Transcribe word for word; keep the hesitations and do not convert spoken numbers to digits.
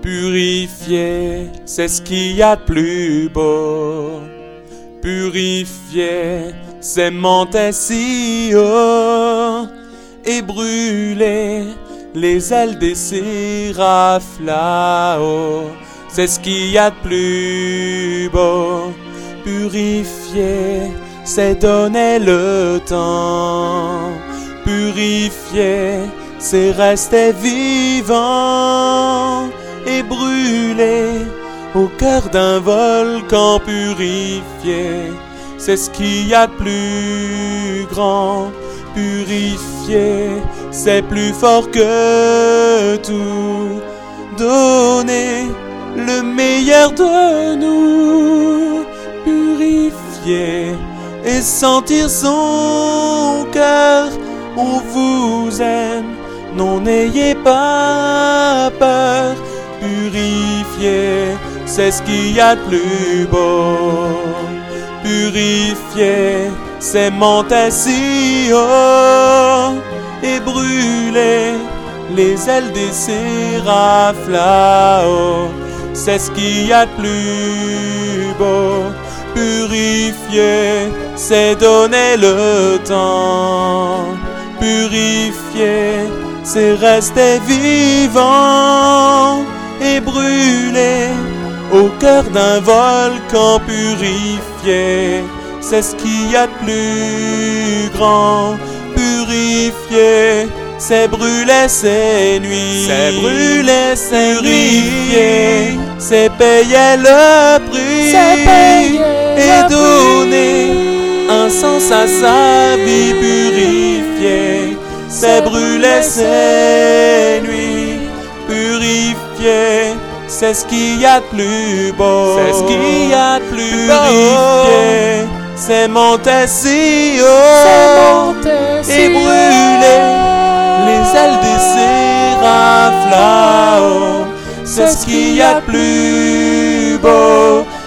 Purifié, c'est ce qu'il y a de plus beau. Purifié, c'est monter si haut et brûler les ailes des séraphes là-haut. C'est ce qu'il y a de plus beau. Purifié, c'est donner le temps. Purifié, c'est rester vivant et brûler au cœur d'un volcan. Purifié, c'est ce qu'il y a de plus grand. Purifié, c'est plus fort que tout. Donner le meilleur de nous. Purifié et sentir son cœur. On vous aime, non n'ayez pas peur. Purifié, c'est ce qu'il y a de plus beau. Purifié, c'est monter si haut et brûler les ailes des séraphes là-haut. C'est ce qu'il y a de plus beau. Purifié, c'est donner le temps. Purifié, c'est rester vivant et brûler au cœur d'un volcan. Purifié, c'est ce qu'il y a de plus grand. Purifié, c'est brûler ses nuits. C'est brûler ses Purifié, c'est payer le prix. C'est payer et le donner prix. un sens à sa vie. Purifié, c'est brûler ses nuits. Purifié, c'est ce qu'il y a de plus beau. C'est ce qu'il y a de plus Purifié, c'est monter si haut C'est monter si et brûler les ailes des séraphes là-haut. C'est ce qu'il y a de plus beau.